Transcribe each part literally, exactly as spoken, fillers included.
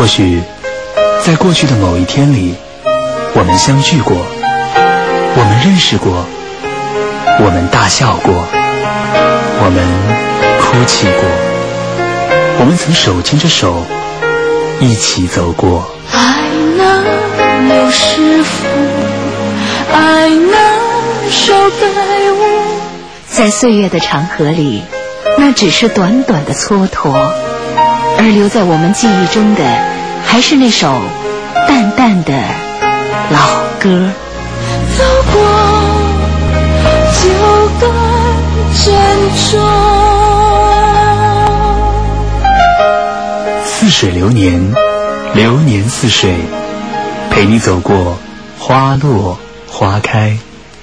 或许在过去的某一天里，我们相聚过，我们认识过，我们大笑过，我们哭泣过，我们曾手牵着手一起走过。 爱那柳师傅，爱那首歌舞， 在岁月的长河里，那只是短短的蹉跎，而留在我们记忆中的还是那首淡淡的老歌。 走过就该珍重。 似水流年，流年似水，陪你走过花落花开。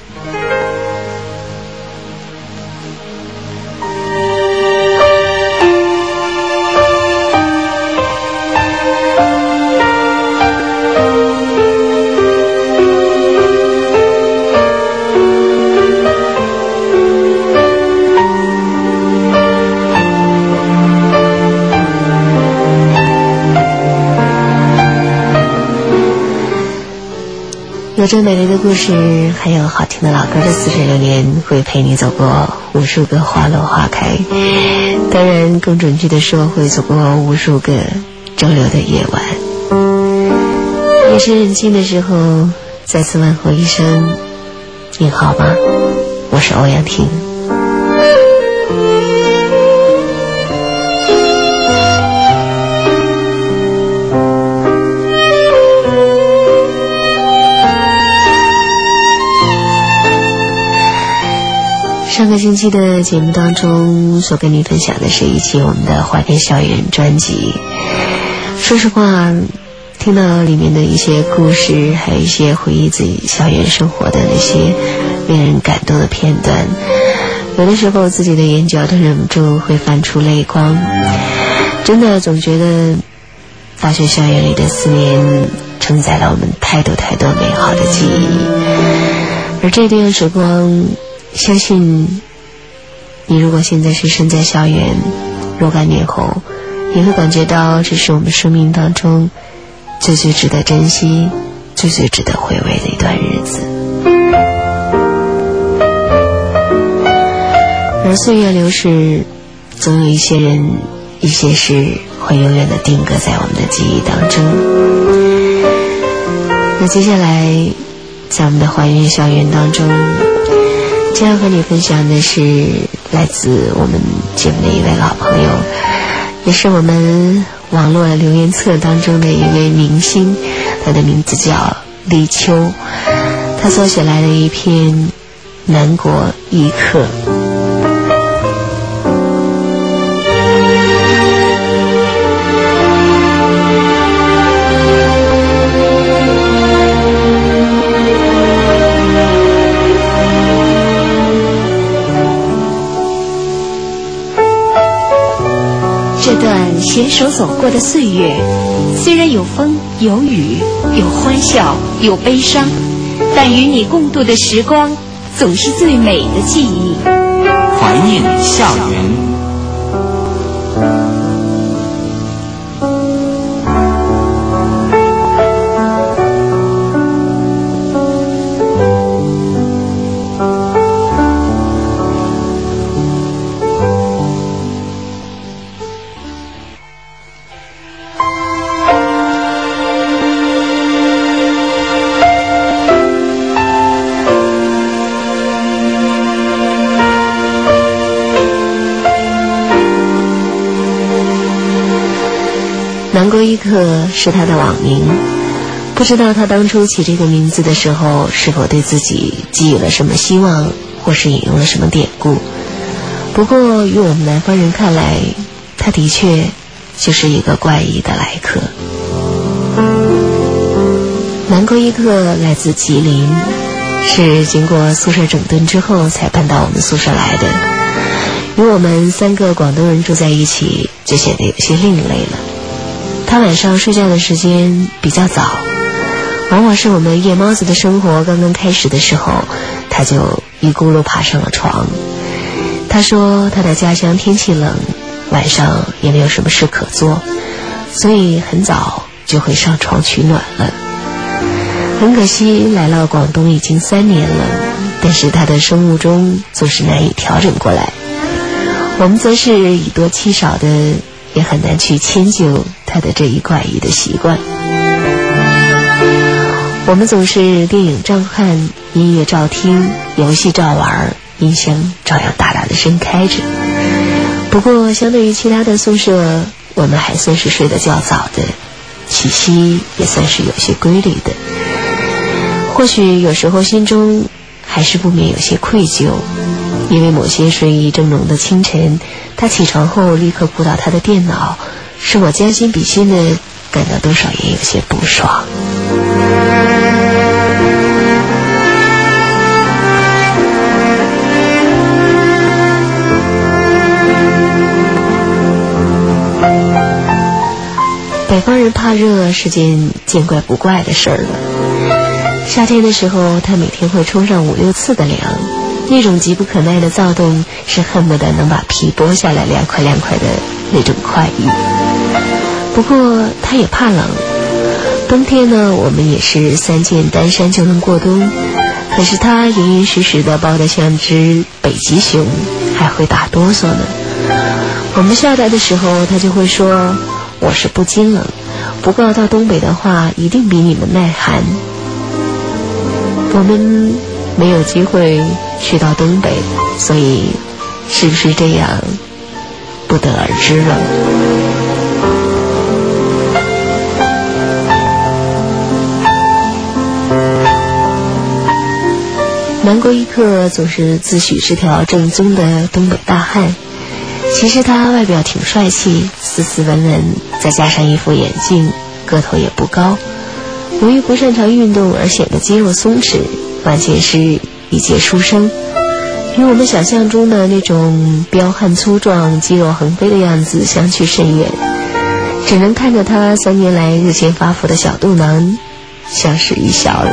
有着美丽的故事，还有好听的老歌的似水流年，会陪你走过无数个花落花开。当然更准确的说，会走过无数个周六的夜晚。夜深人静的时候，再次问候一声你好吗？我是欧阳婷。上个星期的节目当中所跟您分享的是一期我们的怀念校园专辑。说实话，听到里面的一些故事，还有一些回忆自己校园生活的那些令人感动的片段，有的时候自己的眼角都忍不住会泛出泪光。真的总觉得大学校园里的四年承载了我们太多太多美好的记忆，而这段时光相信你如果现在是身在校园，若干年后你会感觉到这是我们生命当中最最值得珍惜，最最值得回味的一段日子。而岁月流逝，总有一些人一些事会永远的定格在我们的记忆当中。那接下来在我们的怀念校园当中，今天要和你分享的是来自我们节目的一位老朋友，也是我们网络留言册当中的一位明星，他的名字叫立秋。他所写来的一篇南国一刻。 这段携手走过的岁月，虽然有风有雨，有欢笑有悲伤，但与你共度的时光总是最美的记忆。 怀念校园。 南国一刻是他的网名，不知道他当初起这个名字的时候是否对自己寄予了什么希望，或是引用了什么典故。不过于我们南方人看来，他的确就是一个怪异的来客。南国一刻来自吉林，是经过宿舍整顿之后才搬到我们宿舍来的。与我们三个广东人住在一起，就显得有些另类了。他晚上睡觉的时间比较早，往往是我们夜猫子的生活刚刚开始的时候，他就一咕噜爬上了床。他说他的家乡天气冷，晚上也没有什么事可做，所以很早就会上床取暖了。很可惜，来了广东已经三年了，但是他的生物钟总是难以调整过来。我们则是以多欺少的，也很难去迁就他的这一怪异的习惯。我们总是电影照看，音乐照听，游戏照玩，音箱照样大大的声开着。不过相对于其他的宿舍，我们还算是睡得较早的，起息也算是有些规律的。或许有时候心中还是不免有些愧疚，因为某些睡意正浓的清晨，他起床后立刻扑到他的电脑，使我将心比心的感到多少也有些不爽。北方人怕热是件见怪不怪的事儿了。夏天的时候，他每天会冲上五六次的凉，那种急不可耐的躁动是恨不得能把皮剥下来凉快凉快的那种快意。不过他也怕冷，冬天呢，我们也是三件单衫就能过冬，可是他严严实实的包得像只北极熊，还会打哆嗦呢。我们下来的时候，他就会说，我是不惊冷，不过到东北的话一定比你们耐寒。我们没有机会去到东北，所以是不是这样不得而知了。南国一刻总是自诩是条正宗的东北大汉，其实他外表挺帅气，斯斯文文，再加上一副眼镜，个头也不高。由于不擅长运动而显得肌肉松弛，完全是一介书生，与我们想象中的那种彪悍粗壮、肌肉横飞的样子相去甚远，只能看着他三年来日渐发福的小肚腩，相视一笑了。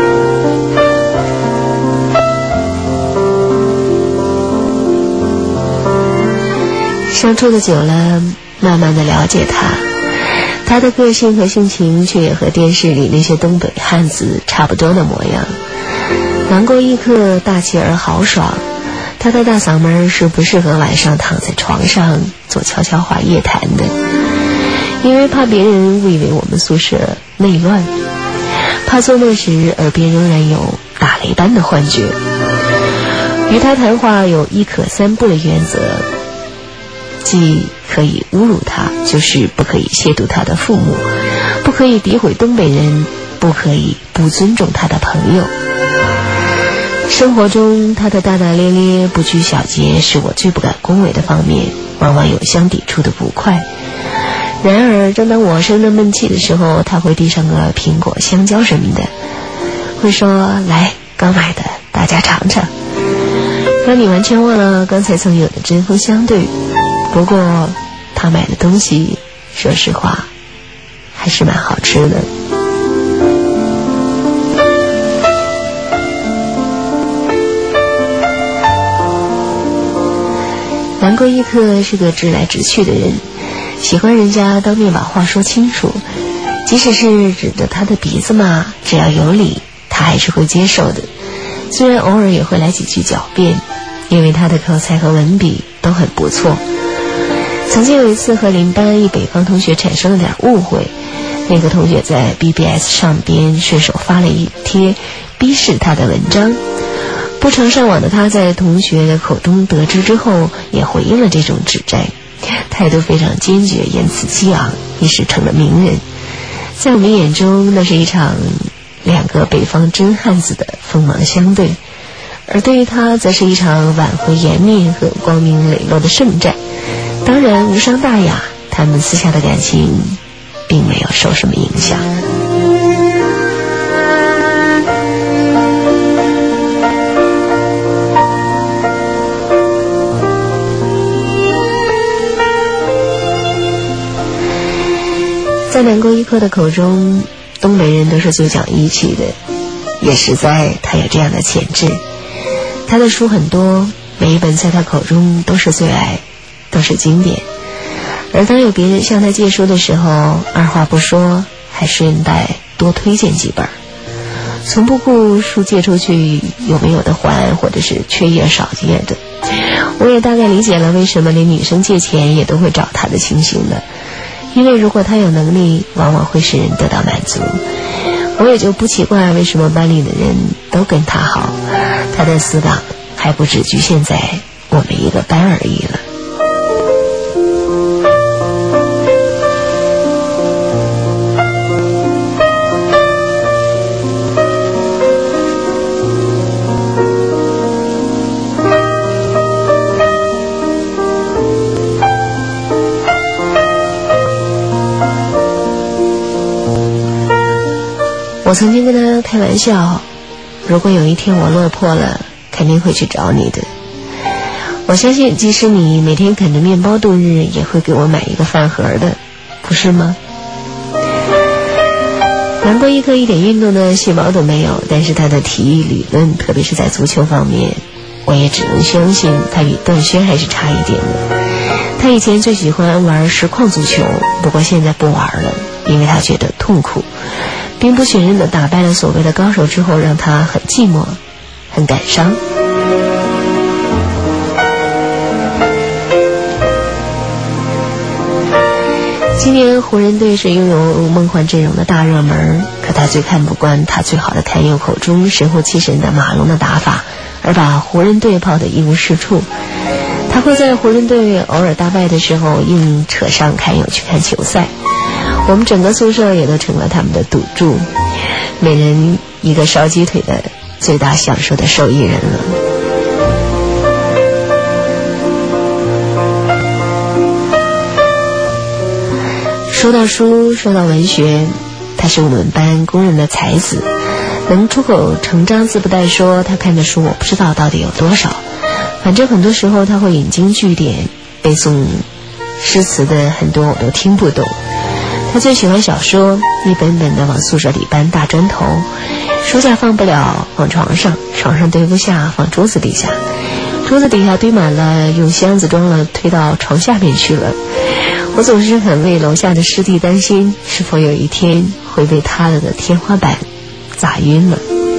相处的久了，慢慢的了解他，他的个性和性情却也和电视里那些东北汉子差不多的模样。南国一刻大气而豪爽，他的大嗓门是不适合晚上躺在床上做悄悄话夜谈的，因为怕别人误以为我们宿舍内乱，怕做梦时耳边仍然有打雷般的幻觉。与他谈话有一可三不的原则，既可以侮辱他，就是不可以亵渎他的父母，不可以诋毁东北人，不可以不尊重他的朋友。生活中他的大大咧咧、不拘小节是我最不敢恭维的方面，往往有相抵触的不快。然而正当我生着闷气的时候，他会递上个苹果、香蕉什么的，会说，来，刚买的，大家尝尝，让你完全忘了刚才曾有的针锋相对。不过他买的东西说实话还是蛮好吃的。南国一刻是个直来直去的人，喜欢人家当面把话说清楚，即使是指着他的鼻子骂，只要有理他还是会接受的，虽然偶尔也会来几句狡辩，因为他的口才和文笔都很不错。曾经有一次和邻班一北方同学产生了点误会，那个同学在 B B S 上边顺手发了一贴逼视他的文章，不常上网的他在同学的口中得知之后，也回应了这种指摘，态度非常坚决，言辞激昂，一时成了名人。在我们眼中，那是一场两个北方真汉子的锋芒相对，而对于他则是一场挽回颜面和光明磊落的圣战。当然无伤大雅，他们私下的感情并没有受什么影响。在南国一刻的口中，东北人都是最讲义气的，也实在他有这样的潜质。他的书很多，每一本在他口中都是最爱，都是经典。而当有别人向他借书的时候，二话不说， 还顺带多推荐几本，从不顾书借出去有没有的还，或者是缺页少页的。我也大概理解了为什么连女生借钱也都会找他的情形了，因为如果他有能力，往往会使人得到满足。我也就不奇怪为什么班里的人都跟他好，他的死党还不只局限在我们一个班而已了。我曾经跟他开玩笑，如果有一天我落魄了，肯定会去找你的。我相信即使你每天啃着面包度日，也会给我买一个饭盒的，不是吗？南国一科一点运动的细胞都没有，但是他的体育理论，特别是在足球方面，我也只能相信他比段轩还是差一点的。他以前最喜欢玩实况足球，不过现在不玩了，因为他觉得痛苦。兵不血刃地打败了所谓的高手之后，让他很寂寞，很感伤。今年湖人队是拥有梦幻阵容的大热门，可他最看不惯他最好的看友口中神乎其神的马龙的打法，而把湖人队抛得一无是处。他会在湖人队偶尔大败的时候硬扯上看友去看球赛，我们整个宿舍也都成了他们的赌注，每人一个烧鸡腿的最大享受的受益人了。说到书，说到文学，他是我们班公认的才子，能出口成章，自不待说。他看的书我不知道到底有多少，反正很多时候他会引经据典，背诵诗词的很多我都听不懂。他最喜欢小说，一本本的往宿舍里搬大砖头，书架放不了放床上，床上堆不下放桌子底下，桌子底下堆满了用箱子装了推到床下面去了。我总是很为楼下的师弟担心，是否有一天会被他的天花板砸晕了。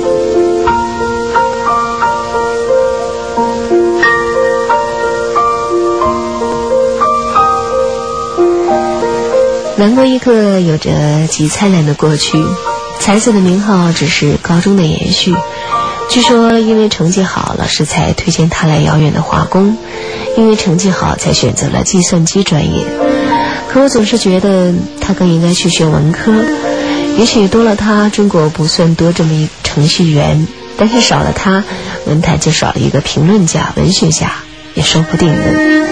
南国一科有着极灿烂的过去，才子的名号只是高中的延续。据说因为成绩好，老师才推荐他来遥远的化工，因为成绩好才选择了计算机专业。可我总是觉得他更应该去学文科，也许多了他，中国不算多这么一程序员，但是少了他，文坛就少了一个评论家、文学家，也说不定的。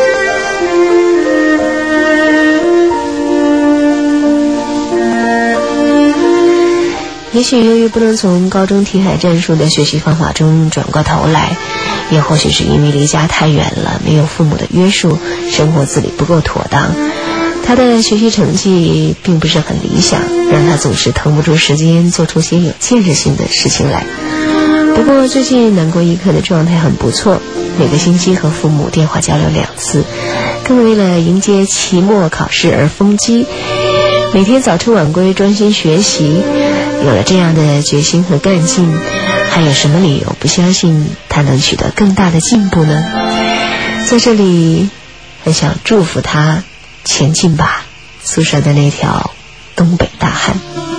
也许由于不能从高中题海战术的学习方法中转过头来，也或许是因为离家太远了，没有父母的约束，生活自理不够妥当，他的学习成绩并不是很理想，让他总是腾不出时间做出些有建设性的事情来。不过最近南国一科的状态很不错，每个星期和父母电话交流两次，更为了迎接期末考试而疯机，每天早出晚归专心学习。有了这样的决心和干劲，还有什么理由不相信他能取得更大的进步呢？在这里很想祝福他前进吧，宿舍的那条东北大汉。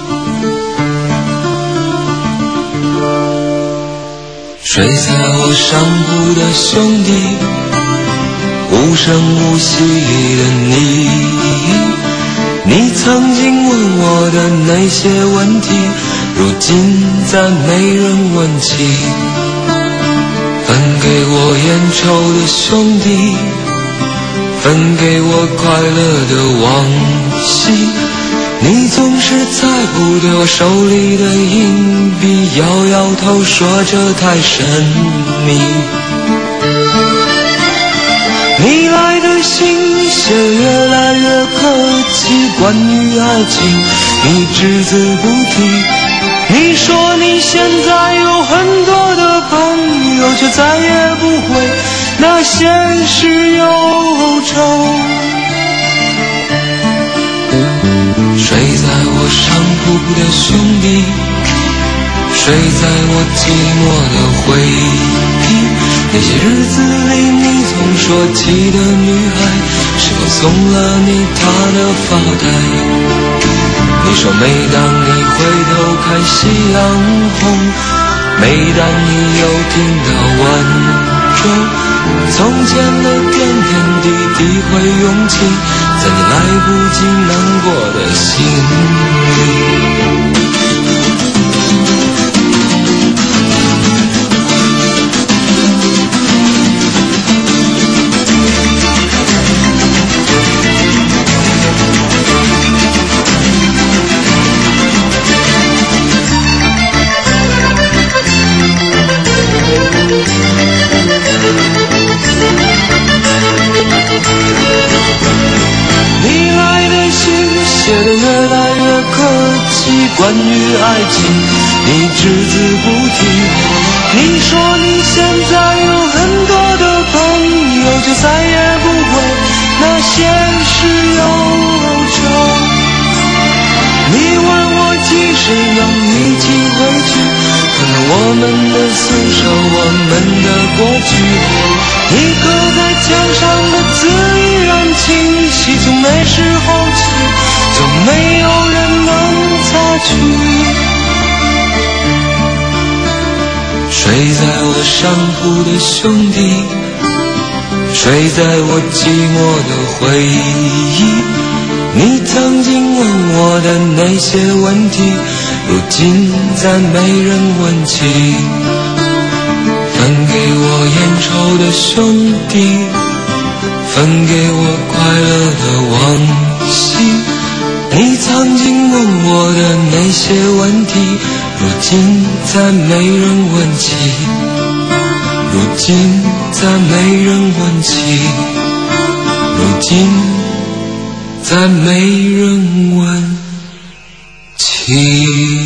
睡在我上铺的兄弟，无声无息的你，你曾经问我的那些问题，如今再没人问起。分给我烟抽的兄弟，分给我快乐的往昔，你总是猜不对我手里的硬币，摇摇头说这太神秘。你来的信写越来越客气，关于爱情你只字不提。你说你现在有很多的朋友，却再也不会那现实忧愁。 睡在我上铺的兄弟，睡在我寂寞的回忆。那些日子里你总说起的女孩，是否送了你她的发带？你说每当你回头看夕阳红，每当你又听到晚钟，从前的点点滴滴会涌起在你来不及难过的心里。关于爱情你只字不提，你说你现在有很多的朋友，就再也不为那些事忧愁。你问我几时能一起回去，看看我们的宿舍，我们的过去，你刻在墙上的字依然清晰，从那时候起就没有人能擦去。睡在我上铺的兄弟，睡在我寂寞的回忆，你曾经问我的那些问题，如今再没人问起。分给我烟抽的兄弟，分给我快乐的往昔，你曾经问我的那些问题，如今再没人问起，如今再没人问起，如今再没人问起。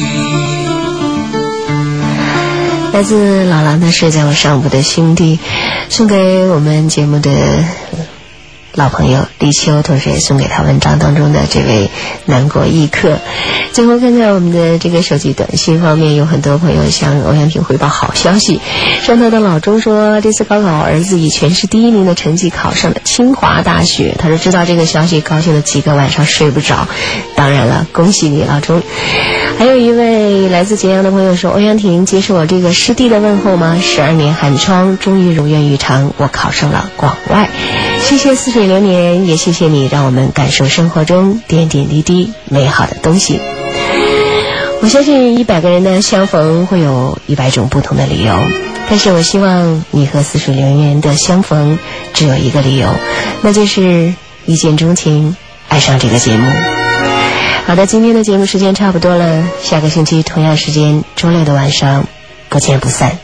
来自老狼的睡在我上铺的兄弟，送给我们节目的老朋友李秋，同时也送给他文章当中的这位南国异客。最后看在我们的这个手机短信方面，有很多朋友向欧阳婷汇报好消息。上头的老钟说，这次高考儿子以全市第一名的成绩考上了清华大学。他说知道这个消息高兴了几个晚上睡不着。当然了，恭喜你老钟。还有一位来自揭阳的朋友说，欧阳婷接受我这个师弟的问候吗？十二年寒窗终于如愿以偿，我考上了广外。谢谢似水流年，也谢谢你让我们感受生活中点点滴滴美好的东西。我相信一百个人的相逢会有一百种不同的理由，但是我希望你和似水流年的相逢只有一个理由，那就是一见钟情，爱上这个节目。好的，今天的节目时间差不多了，下个星期同样时间周六的晚上不见不散。